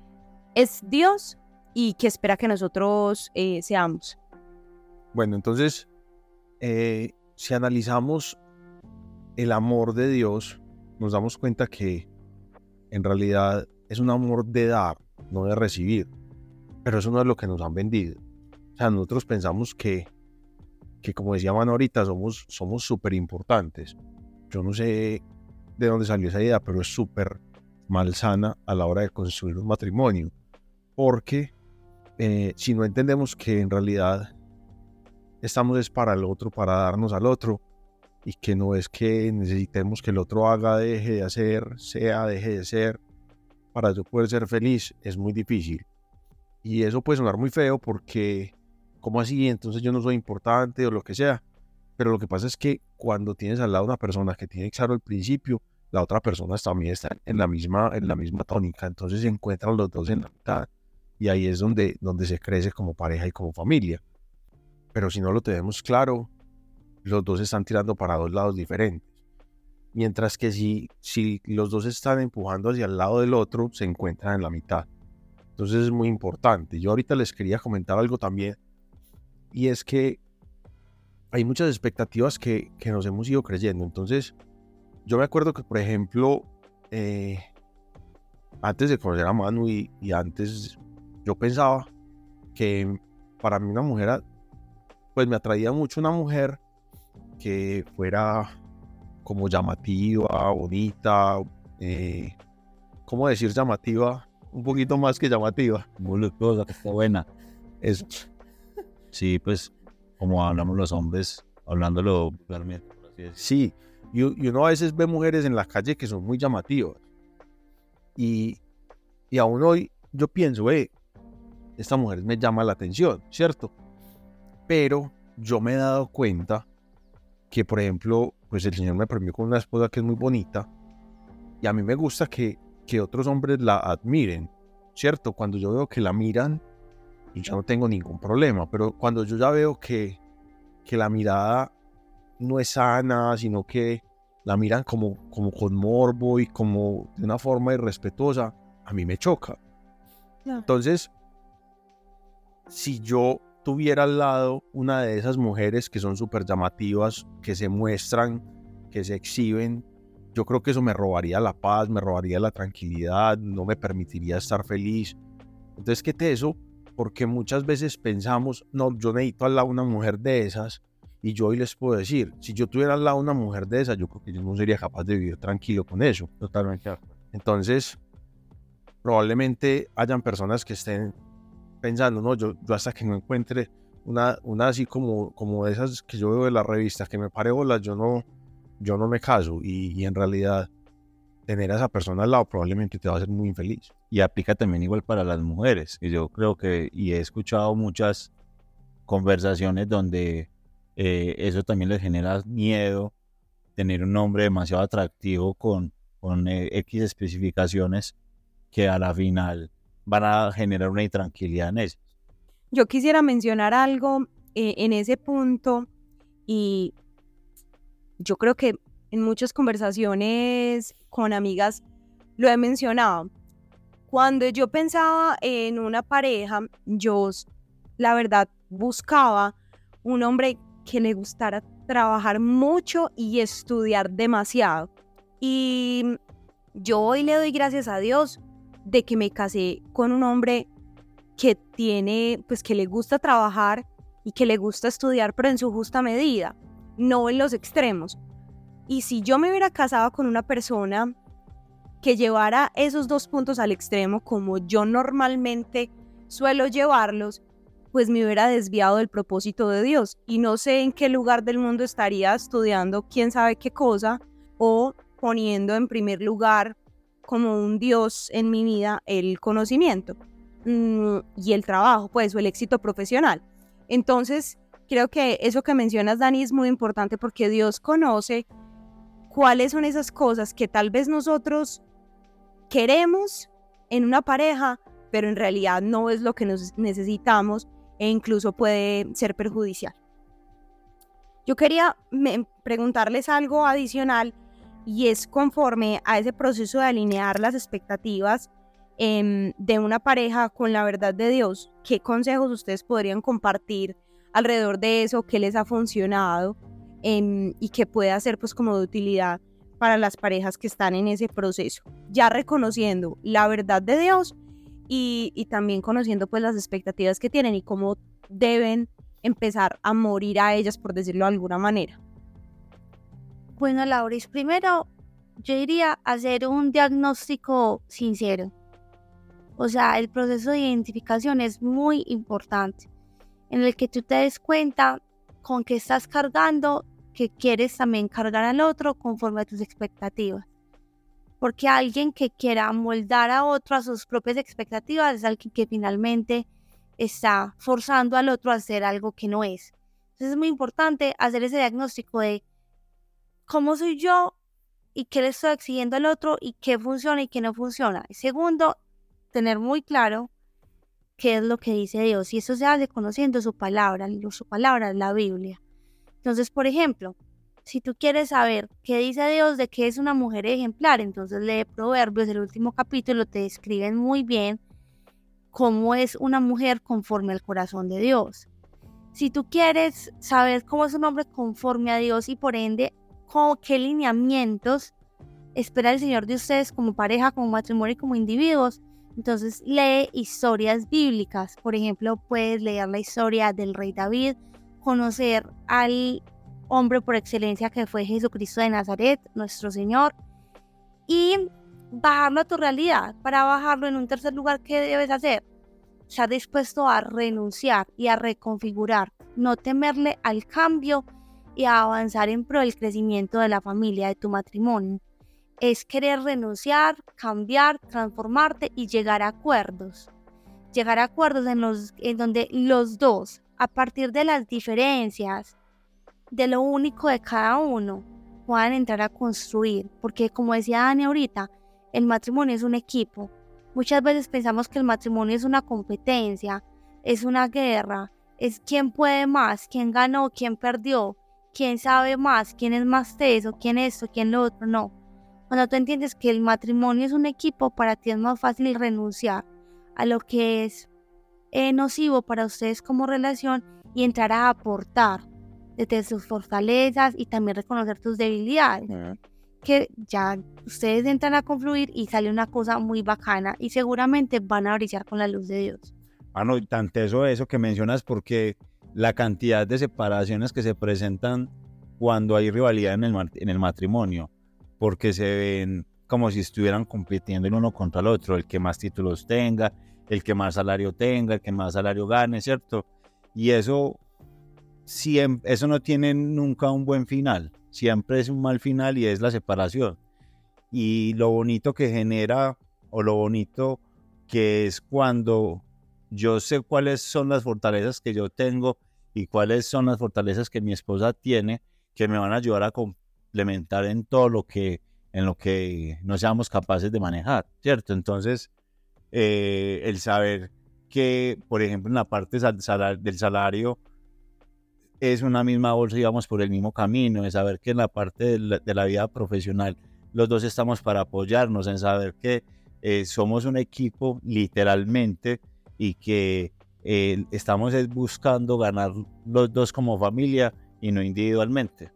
es Dios y que espera que nosotros eh, seamos. Bueno, entonces, eh, si analizamos el amor de Dios, nos damos cuenta que en realidad es un amor de dar, no de recibir. Pero eso no es lo que nos han vendido. O sea, nosotros pensamos que, que como decía Manu ahorita, somos somos súper importantes. Yo no sé de dónde salió esa idea, pero es súper malsana a la hora de construir un matrimonio. Porque eh, si no entendemos que en realidad estamos es para el otro, para darnos al otro, y que no es que necesitemos que el otro haga, deje de hacer, sea, deje de ser, para yo poder ser feliz, es muy difícil. Y eso puede sonar muy feo porque, ¿cómo así? Entonces yo no soy importante o lo que sea. Pero lo que pasa es que cuando tienes al lado una persona que tiene claro el principio, la otra persona también está en la misma, en la misma tónica. Entonces se encuentran los dos en la mitad. Y ahí es donde, donde se crece como pareja y como familia. Pero si no lo tenemos claro, los dos están tirando para dos lados diferentes. Mientras que si, si los dos están empujando hacia el lado del otro, se encuentran en la mitad. Entonces es muy importante. Yo ahorita les quería comentar algo también. Y es que hay muchas expectativas que, que nos hemos ido creyendo. Entonces, yo me acuerdo que, por ejemplo, eh, antes de conocer a Manu y, y antes, yo pensaba que para mí una mujer, pues me atraía mucho una mujer que fuera como llamativa, bonita, eh, ¿cómo decir llamativa? Un poquito más que llamativa. Voluptuosa, que esté buena. Es, Sí, pues, como hablamos los hombres, hablándolo vulgarmente, por así decirlo. sí, y, y uno a veces ve mujeres en la calle que son muy llamativas. Y, y aún hoy yo pienso, eh, esta mujer me llama la atención, ¿cierto? Pero yo me he dado cuenta que, por ejemplo, pues el Señor me premió con una esposa que es muy bonita y a mí me gusta que, que otros hombres la admiren, ¿cierto? Cuando yo veo que la miran, yo no tengo ningún problema, pero cuando yo ya veo que, que la mirada no es sana, sino que la miran como, como con morbo y como de una forma irrespetuosa, a mí me choca. No. Entonces, si yo tuviera al lado una de esas mujeres que son súper llamativas, que se muestran, que se exhiben, yo creo que eso me robaría la paz, me robaría la tranquilidad, no me permitiría estar feliz. Entonces, ¿qué te eso? Porque muchas veces pensamos, no, yo necesito al lado una mujer de esas, y yo hoy les puedo decir, si yo tuviera al lado una mujer de esas, yo creo que yo no sería capaz de vivir tranquilo con eso. Totalmente. Entonces, probablemente hayan personas que estén pensando, no, yo, yo hasta que no encuentre una, una así como, como de esas que yo veo de las revistas, que me pare bolas, yo no, yo no me caso, y, y en realidad tener a esa persona al lado probablemente te va a hacer muy infeliz. Y aplica también igual para las mujeres. Y yo creo que, y he escuchado muchas conversaciones donde eh, eso también les genera miedo, tener un hombre demasiado atractivo con, con eh, X especificaciones que a la final van a generar una intranquilidad en ellos. Yo quisiera mencionar algo eh, en ese punto, y yo creo que en muchas conversaciones con amigas lo he mencionado. Cuando yo pensaba en una pareja, yo la verdad buscaba un hombre que le gustara trabajar mucho y estudiar demasiado. Y yo hoy le doy gracias a Dios de que me casé con un hombre que tiene, pues que le gusta trabajar y que le gusta estudiar, pero en su justa medida, no en los extremos. Y si yo me hubiera casado con una persona que llevara esos dos puntos al extremo, como yo normalmente suelo llevarlos, pues me hubiera desviado del propósito de Dios. Y no sé en qué lugar del mundo estaría estudiando quién sabe qué cosa, o poniendo en primer lugar como un Dios en mi vida el conocimiento mmm, y el trabajo, pues, o el éxito profesional. Entonces, creo que eso que mencionas, Dani, es muy importante, porque Dios conoce cuáles son esas cosas que tal vez nosotros queremos en una pareja, pero en realidad no es lo que nos necesitamos, e incluso puede ser perjudicial. Yo quería me, preguntarles algo adicional, y es conforme a ese proceso de alinear las expectativas eh, de una pareja con la verdad de Dios. ¿Qué consejos ustedes podrían compartir alrededor de eso? ¿Qué les ha funcionado? Eh, y qué puede hacer pues como de utilidad para las parejas que están en ese proceso, ya reconociendo la verdad de Dios y, y también conociendo pues las expectativas que tienen y cómo deben empezar a morir a ellas, por decirlo de alguna manera. Bueno, Lauris, primero yo diría hacer un diagnóstico sincero. O sea, el proceso de identificación es muy importante, en el que tú te des cuenta con qué estás cargando, que quieres también cargar al otro conforme a tus expectativas. Porque alguien que quiera moldar a otro a sus propias expectativas es alguien que finalmente está forzando al otro a hacer algo que no es. Entonces es muy importante hacer ese diagnóstico de cómo soy yo y qué le estoy exigiendo al otro y qué funciona y qué no funciona. Y segundo, tener muy claro qué es lo que dice Dios, y eso se hace conociendo su palabra. Su palabra es la Biblia. Entonces, por ejemplo, si tú quieres saber qué dice Dios de qué es una mujer ejemplar, entonces lee Proverbios, el último capítulo te describen muy bien cómo es una mujer conforme al corazón de Dios. Si tú quieres saber cómo es un hombre conforme a Dios y por ende con qué lineamientos espera el Señor de ustedes como pareja, como matrimonio y como individuos. Entonces lee historias bíblicas. Por ejemplo, puedes leer la historia del rey David, conocer al hombre por excelencia que fue Jesucristo de Nazaret, nuestro Señor, y bajarlo a tu realidad. Para bajarlo, en un tercer lugar, ¿qué debes hacer? Estar dispuesto a renunciar y a reconfigurar, no temerle al cambio y a avanzar en pro del crecimiento de la familia, de tu matrimonio. Es querer renunciar, cambiar, transformarte y llegar a acuerdos. Llegar a acuerdos en, los, en donde los dos, a partir de las diferencias, de lo único de cada uno, puedan entrar a construir. Porque como decía Dani ahorita, el matrimonio es un equipo. Muchas veces pensamos que el matrimonio es una competencia, es una guerra, es quién puede más, quién ganó, quién perdió, quién sabe más, quién es más teso, quién esto, quién lo otro. No. Cuando tú entiendes que el matrimonio es un equipo, para ti es más fácil renunciar a lo que es eh, nocivo para ustedes como relación y entrar a aportar desde sus fortalezas y también reconocer tus debilidades. Uh-huh. Que ya ustedes entran a confluir y sale una cosa muy bacana y seguramente van a brillar con la luz de Dios. Ah, no, tan teso eso que mencionas, porque la cantidad de separaciones que se presentan cuando hay rivalidad en el, en el matrimonio, porque se ven como si estuvieran compitiendo el uno contra el otro, el que más títulos tenga, el que más salario tenga, el que más salario gane, ¿cierto? Y eso, siempre, eso no tiene nunca un buen final, siempre es un mal final y es la separación. Y lo bonito que genera, o lo bonito que es cuando yo sé cuáles son las fortalezas que yo tengo y cuáles son las fortalezas que mi esposa tiene, que me van a ayudar a complementar en todo lo que, en lo que no seamos capaces de manejar, ¿cierto? Entonces, eh, el saber que, por ejemplo, en la parte sal- sal- del salario es una misma bolsa y vamos por el mismo camino, de saber que en la parte de la, de la vida profesional los dos estamos para apoyarnos, en saber que eh, somos un equipo literalmente y que eh, estamos buscando ganar los dos como familia y no individualmente.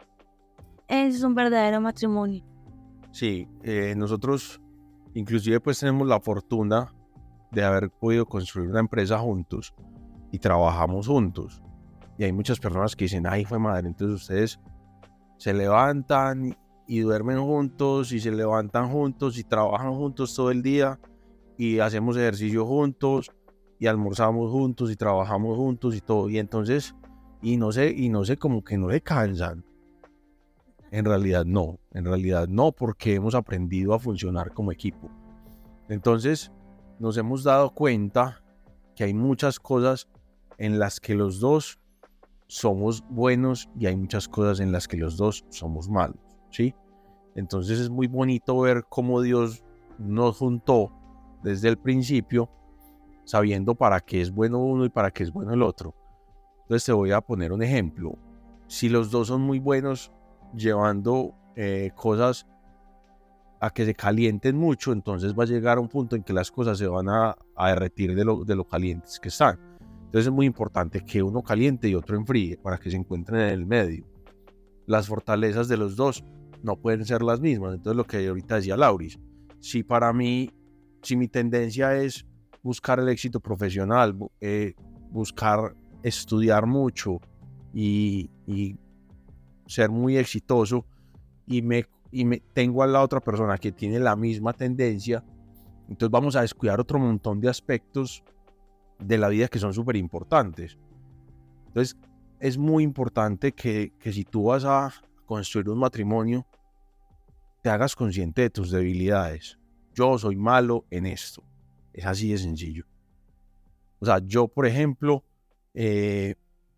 Es un verdadero matrimonio. Sí, eh, nosotros inclusive pues tenemos la fortuna de haber podido construir una empresa juntos y trabajamos juntos. Y hay muchas personas que dicen, ay, fue madre, entonces ustedes se levantan y duermen juntos y se levantan juntos y trabajan juntos todo el día y hacemos ejercicio juntos y almorzamos juntos y trabajamos juntos y todo. Y entonces, y no sé, y no sé, como que no le cansan. En realidad no, en realidad no, porque hemos aprendido a funcionar como equipo. Entonces, nos hemos dado cuenta que hay muchas cosas en las que los dos somos buenos y hay muchas cosas en las que los dos somos malos, ¿sí? Entonces es muy bonito ver cómo Dios nos juntó desde el principio, sabiendo para qué es bueno uno y para qué es bueno el otro. Entonces te voy a poner un ejemplo. Si los dos son muy buenos llevando eh, cosas a que se calienten mucho, entonces va a llegar a un punto en que las cosas se van a, a derretir de lo, de lo calientes que están. Entonces es muy importante que uno caliente y otro enfríe para que se encuentren en el medio. Las fortalezas de los dos no pueden ser las mismas. Entonces lo que ahorita decía Lauris, si para mí, si mi tendencia es buscar el éxito profesional, eh, buscar estudiar mucho y, y ser muy exitoso, y me, y me tengo a la otra persona que tiene la misma tendencia, entonces vamos a descuidar otro montón de aspectos de la vida que son súper importantes. Entonces es muy importante que, que si tú vas a construir un matrimonio, te hagas consciente de tus debilidades. Yo soy malo en esto. Es así de sencillo. O sea, yo, por ejemplo, eh,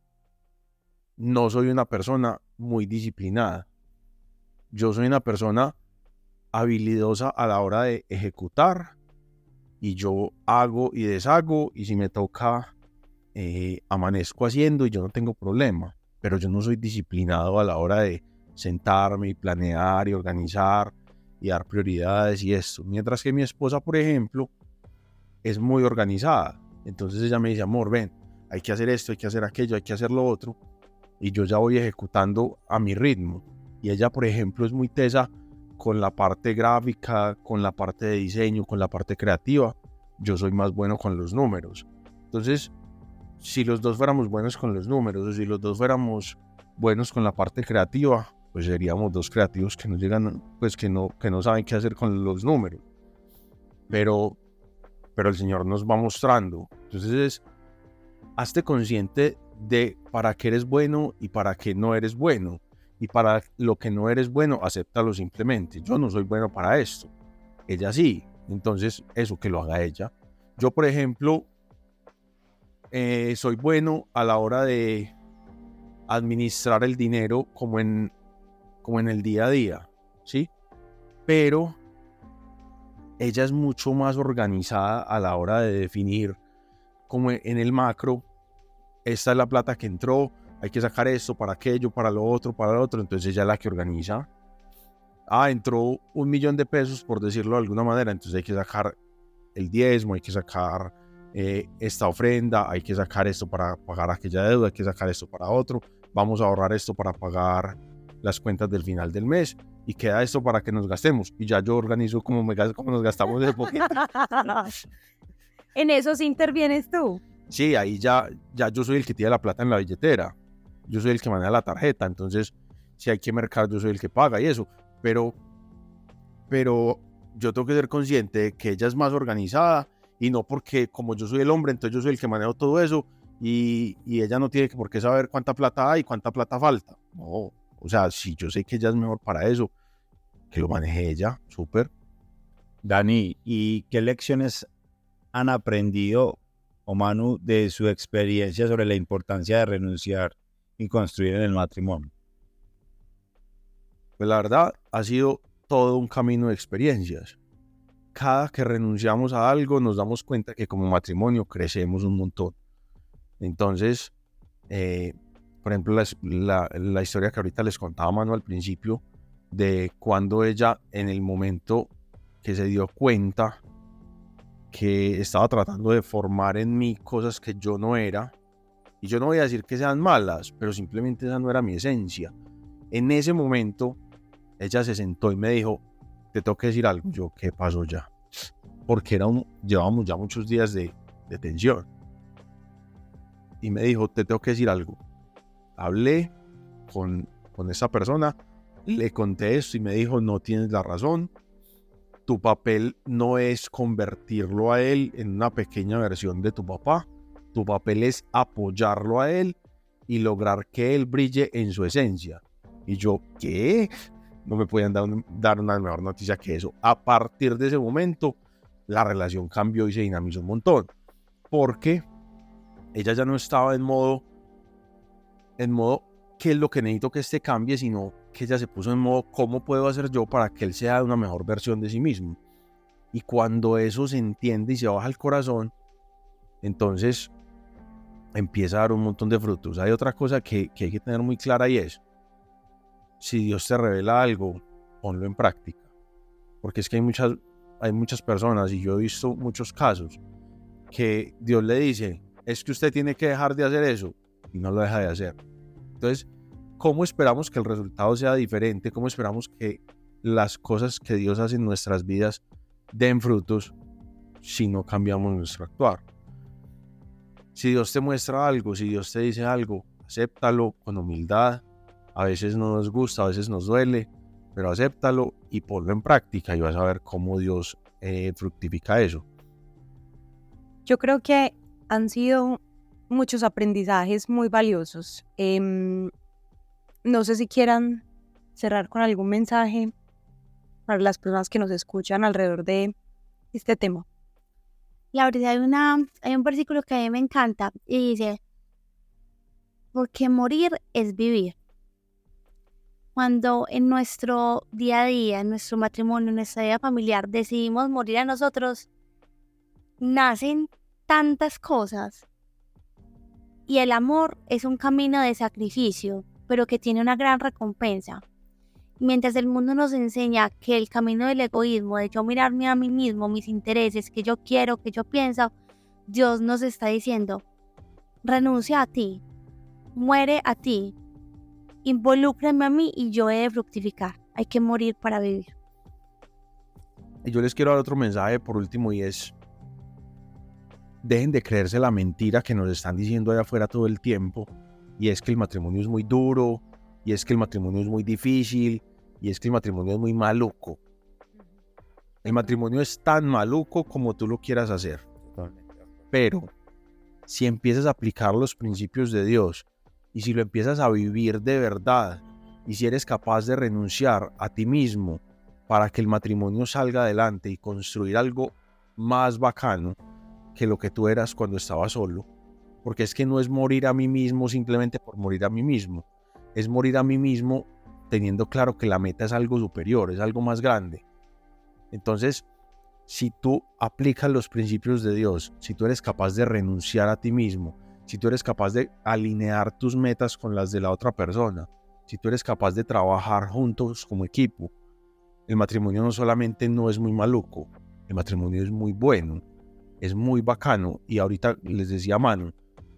no soy una persona muy disciplinada. Yo soy una persona habilidosa a la hora de ejecutar, y yo hago y deshago, y si me toca, eh, amanezco haciendo y yo no tengo problema, pero yo no soy disciplinado a la hora de sentarme y planear y organizar y dar prioridades y esto. Mientras que mi esposa, por ejemplo, es muy organizada. Entonces ella me dice, amor, ven, hay que hacer esto, hay que hacer aquello, hay que hacer lo otro, y yo ya voy ejecutando a mi ritmo. Y ella, por ejemplo, es muy tesa con la parte gráfica, con la parte de diseño, con la parte creativa, yo soy más bueno con los números. Entonces, si los dos fuéramos buenos con los números, o si los dos fuéramos buenos con la parte creativa, pues seríamos dos creativos que no llegan, pues que no, que no saben qué hacer con los números. Pero, pero el Señor nos va mostrando. Entonces es, hazte consciente de para qué eres bueno y para qué no eres bueno. Y para lo que no eres bueno, acéptalo simplemente. Yo no soy bueno para esto. Ella sí. Entonces, eso que lo haga ella. Yo, por ejemplo, eh, soy bueno a la hora de administrar el dinero como en, como en el día a día, ¿sí? Pero ella es mucho más organizada a la hora de definir, como en el macro, esta es la plata que entró, hay que sacar esto para aquello, para lo otro, para lo otro. Entonces ella es la que organiza. Ah, entró un millón de pesos, por decirlo de alguna manera. Entonces hay que sacar el diezmo, hay que sacar eh, esta ofrenda, hay que sacar esto para pagar aquella deuda, hay que sacar esto para otro. Vamos a ahorrar esto para pagar las cuentas del final del mes. Y queda esto para que nos gastemos. Y ya yo organizo cómo, me, cómo nos gastamos de poquito. En eso sí intervienes tú. Sí, ahí ya, ya yo soy el que tiene la plata en la billetera. Yo soy el que maneja la tarjeta. Entonces, si hay que mercar, yo soy el que paga y eso. Pero, pero yo tengo que ser consciente de que ella es más organizada y no porque como yo soy el hombre, entonces yo soy el que manejo todo eso y, y ella no tiene por qué saber cuánta plata hay y cuánta plata falta. No, o sea, si yo sé que ella es mejor para eso, que lo maneje ella, súper. Dani, ¿y qué lecciones han aprendido, o Manu, de su experiencia sobre la importancia de renunciar y construir en el matrimonio? Pues la verdad, ha sido todo un camino de experiencias. Cada que renunciamos a algo, nos damos cuenta que como matrimonio crecemos un montón. Entonces, eh, por ejemplo, la, la, la historia que ahorita les contaba Manu al principio, de cuando ella, en el momento que se dio cuenta que estaba tratando de formar en mí cosas que yo no era, y yo no voy a decir que sean malas, pero simplemente esa no era mi esencia. En ese momento, ella se sentó y me dijo, te tengo que decir algo. Yo, ¿qué pasó ya? Porque era un, llevábamos ya muchos días de, de tensión. Y me dijo, te tengo que decir algo. Hablé con, con esa persona, le conté esto y me dijo, no tienes la razón. Tu papel no es convertirlo a él en una pequeña versión de tu papá. Tu papel es apoyarlo a él y lograr que él brille en su esencia. Y yo, ¿qué? No me podían dar, un, dar una mejor noticia que eso. A partir de ese momento, la relación cambió y se dinamizó un montón. Porque ella ya no estaba en modo, en modo, ¿qué es lo que necesito que este cambie? Sino que ella se puso en modo, ¿cómo puedo hacer yo para que él sea una mejor versión de sí mismo? Y cuando eso se entiende y se baja el corazón, entonces empieza a dar un montón de frutos. Hay otra cosa que, que hay que tener muy clara y es, si Dios te revela algo, ponlo en práctica. Porque es que hay muchas, hay muchas personas, y yo he visto muchos casos, que Dios le dice, es que usted tiene que dejar de hacer eso, y no lo deja de hacer. Entonces, ¿cómo esperamos que el resultado sea diferente? ¿Cómo esperamos que las cosas que Dios hace en nuestras vidas den frutos si no cambiamos nuestro actuar? Si Dios te muestra algo, si Dios te dice algo, acéptalo con humildad. A veces no nos gusta, a veces nos duele, pero acéptalo y ponlo en práctica y vas a ver cómo Dios eh, fructifica eso. Yo creo que han sido muchos aprendizajes muy valiosos. Eh, no sé si quieran cerrar con algún mensaje para las personas que nos escuchan alrededor de este tema. Y ahorita hay, una, hay un versículo que a mí me encanta y dice, porque morir es vivir. Cuando en nuestro día a día, en nuestro matrimonio, en nuestra vida familiar, decidimos morir a nosotros, nacen tantas cosas. Y el amor es un camino de sacrificio, pero que tiene una gran recompensa. Mientras el mundo nos enseña que el camino del egoísmo, de yo mirarme a mí mismo, mis intereses, que yo quiero, que yo pienso, Dios nos está diciendo, renuncia a ti, muere a ti, involúcrame a mí y yo he de fructificar. Hay que morir para vivir. Y yo les quiero dar otro mensaje por último, y es: dejen de creerse la mentira que nos están diciendo allá afuera todo el tiempo, y es que el matrimonio es muy duro, y es que el matrimonio es muy difícil, y es que el matrimonio es muy maluco. El matrimonio es tan maluco como tú lo quieras hacer. Pero si empiezas a aplicar los principios de Dios, y si lo empiezas a vivir de verdad, y si eres capaz de renunciar a ti mismo para que el matrimonio salga adelante y construir algo más bacano que lo que tú eras cuando estabas solo, porque es que no es morir a mí mismo simplemente por morir a mí mismo, es morir a mí mismo teniendo claro que la meta es algo superior, es algo más grande. Entonces, si tú aplicas los principios de Dios, si tú eres capaz de renunciar a ti mismo, si tú eres capaz de alinear tus metas con las de la otra persona, si tú eres capaz de trabajar juntos como equipo, el matrimonio no solamente no es muy maluco, el matrimonio es muy bueno, es muy bacano. Y ahorita les decía a Manu,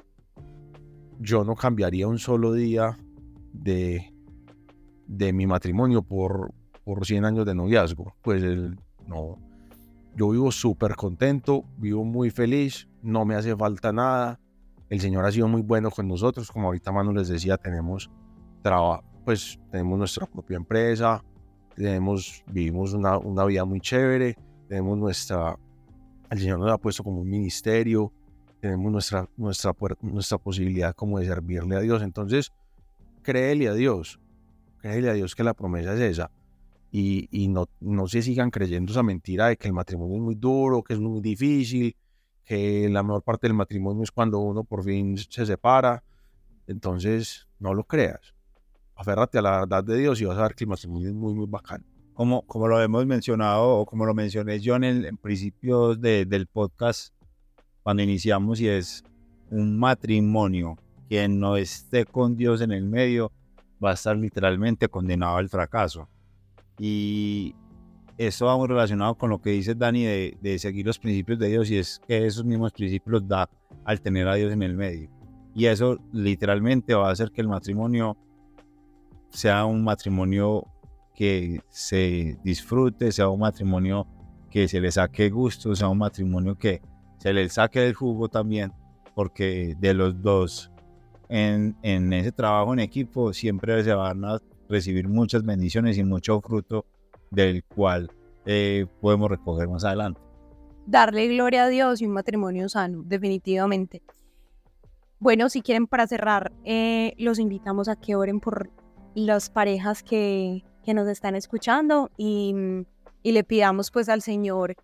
yo no cambiaría un solo día de, de mi matrimonio por, por cien años de noviazgo. Pues el, no, yo vivo súper contento, vivo muy feliz, no me hace falta nada. El Señor ha sido muy bueno con nosotros, como ahorita Manu les decía, tenemos trabajo, pues tenemos nuestra propia empresa, tenemos, vivimos una, una vida muy chévere, tenemos nuestra, el Señor nos ha puesto como un ministerio, tenemos nuestra, nuestra, nuestra posibilidad como de servirle a Dios. Entonces, créele a Dios, créele a Dios que la promesa es esa, y, y no, no se sigan creyendo esa mentira de que el matrimonio es muy duro, que es muy difícil, que la mejor parte del matrimonio es cuando uno por fin se separa. Entonces, no lo creas. Aférrate a la verdad de Dios y vas a ver que el matrimonio es muy, muy bacano. Como, como lo hemos mencionado, o como lo mencioné yo en el en principio de, del podcast, cuando iniciamos, y es un matrimonio que no esté con Dios en el medio, va a estar literalmente condenado al fracaso. Y eso va muy relacionado con lo que dice Dani de, de seguir los principios de Dios, y es que esos mismos principios los da al tener a Dios en el medio. Y eso literalmente va a hacer que el matrimonio sea un matrimonio que se disfrute, sea un matrimonio que se le saque gusto, sea un matrimonio que se le saque del jugo también, porque de los dos en, en ese trabajo en equipo siempre se van a recibir muchas bendiciones y mucho fruto del cual eh, podemos recoger más adelante. Darle gloria a Dios y un matrimonio sano, definitivamente. Bueno, si quieren, para cerrar, eh, los invitamos a que oren por las parejas que, que nos están escuchando, y, y le pidamos pues al Señor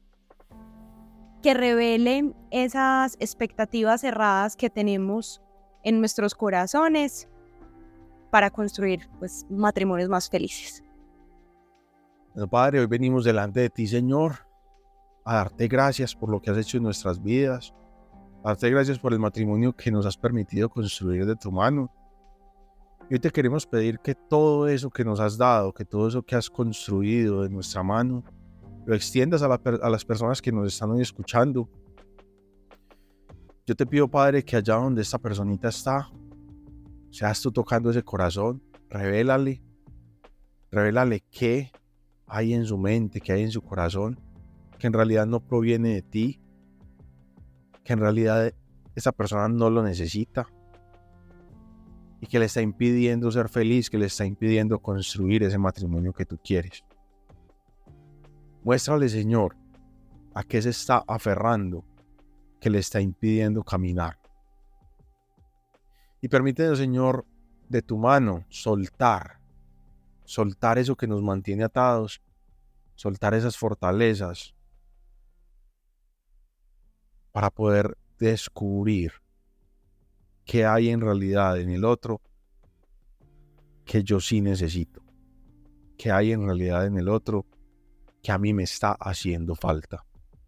que revele esas expectativas cerradas que tenemos en nuestros corazones para construir pues matrimonios más felices. Bueno, Padre, hoy venimos delante de ti, Señor, a darte gracias por lo que has hecho en nuestras vidas, a darte gracias por el matrimonio que nos has permitido construir de tu mano. Y hoy te queremos pedir que todo eso que nos has dado, que todo eso que has construido de nuestra mano, lo extiendas a, la, a las personas que nos están hoy escuchando. Yo te pido, Padre, que allá donde esta personita está, seas tú tocando ese corazón, revélale, revélale qué hay en su mente, qué hay en su corazón, que en realidad no proviene de ti, que en realidad esa persona no lo necesita, y que le está impidiendo ser feliz, que le está impidiendo construir ese matrimonio que tú quieres. Muéstrale, Señor, a qué se está aferrando, que le está impidiendo caminar. Y permítenos, Señor, de tu mano, soltar, soltar eso que nos mantiene atados, soltar esas fortalezas, para poder descubrir qué hay en realidad en el otro que yo sí necesito, qué hay en realidad en el otro que a mí me está haciendo falta.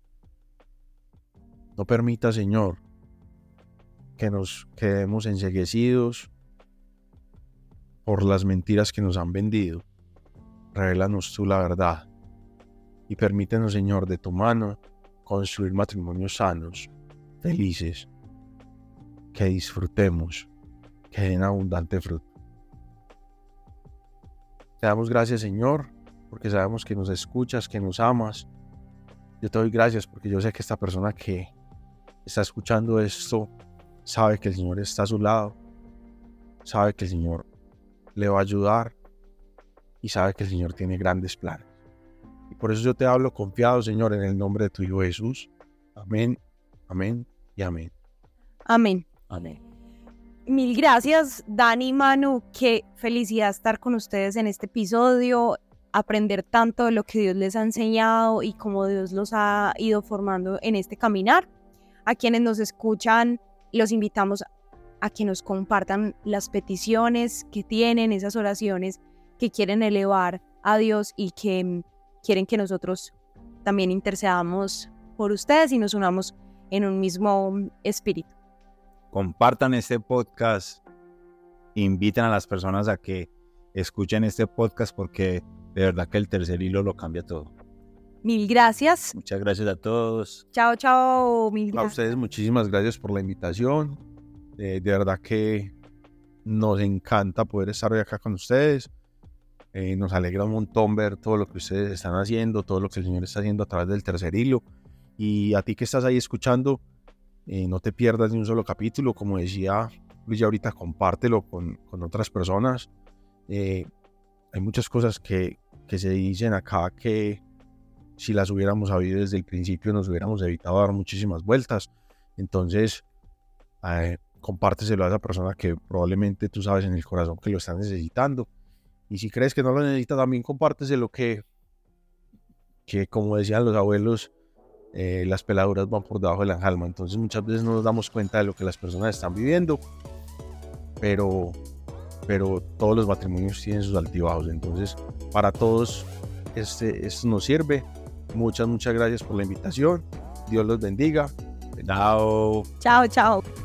No permita, Señor, que nos quedemos enceguecidos por las mentiras que nos han vendido. Revélanos tú la verdad y permítenos, Señor, de tu mano construir matrimonios sanos, felices, que disfrutemos, que den abundante fruto. Te damos gracias, Señor, porque sabemos que nos escuchas, que nos amas, yo te doy gracias porque yo sé que esta persona que está escuchando esto sabe que el Señor está a su lado, sabe que el Señor le va a ayudar y sabe que el Señor tiene grandes planes. Y por eso yo te hablo confiado, Señor, en el nombre de tu Hijo Jesús. Amén, amén y amén. Amén. Amén. Mil gracias, Dani, Manu. Qué felicidad estar con ustedes en este episodio, aprender tanto de lo que Dios les ha enseñado y cómo Dios los ha ido formando en este caminar. A quienes nos escuchan, los invitamos a que nos compartan las peticiones que tienen, esas oraciones que quieren elevar a Dios y que quieren que nosotros también intercedamos por ustedes y nos unamos en un mismo espíritu. Compartan este podcast, inviten a las personas a que escuchen este podcast porque de verdad que el tercer hilo lo cambia todo. Mil gracias. Muchas gracias a todos. Chao, chao. Mil A gracias. ustedes muchísimas gracias por la invitación. Eh, de verdad que nos encanta poder estar hoy acá con ustedes. Eh, nos alegra un montón ver todo lo que ustedes están haciendo, todo lo que el Señor está haciendo a través del tercer hilo. Y a ti que estás ahí escuchando, eh, no te pierdas ni un solo capítulo. Como decía Luis ahorita, compártelo con, con otras personas. Eh, hay muchas cosas que, que se dicen acá que si las hubiéramos sabido desde el principio nos hubiéramos evitado dar muchísimas vueltas. Entonces, eh, compárteselo a esa persona que probablemente tú sabes en el corazón que lo está necesitando. Y si crees que no lo necesita, también compárteselo que, que como decían los abuelos, eh, las peladuras van por debajo de la enjalma. Entonces muchas veces no nos damos cuenta de lo que las personas están viviendo, pero, pero todos los matrimonios tienen sus altibajos. Entonces para todos este, esto nos sirve. Muchas, muchas gracias por la invitación. Dios los bendiga. Chao. Chao, chao.